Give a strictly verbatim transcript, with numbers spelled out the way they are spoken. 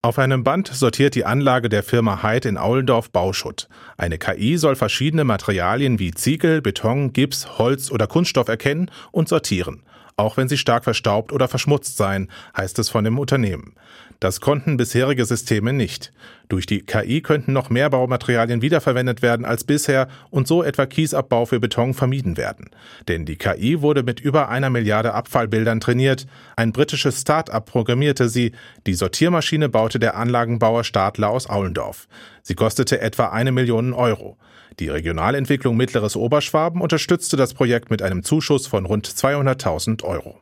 Auf einem Band sortiert die Anlage der Firma Heid in Aulendorf Bauschutt. Eine K I soll verschiedene Materialien wie Ziegel, Beton, Gips, Holz oder Kunststoff erkennen und sortieren, auch wenn sie stark verstaubt oder verschmutzt seien, heißt es von dem Unternehmen. Das konnten bisherige Systeme nicht. Durch die K I könnten noch mehr Baumaterialien wiederverwendet werden als bisher und so etwa Kiesabbau für Beton vermieden werden. Denn die K I wurde mit über einer Milliarde Abfallbildern trainiert. Ein britisches Start-up programmierte sie. Die Sortiermaschine baute der Anlagenbauer Stadler aus Aulendorf. Sie kostete etwa eine Million Euro. Die Regionalentwicklung Mittleres Oberschwaben unterstützte das Projekt mit einem Zuschuss von rund zweihunderttausend Euro.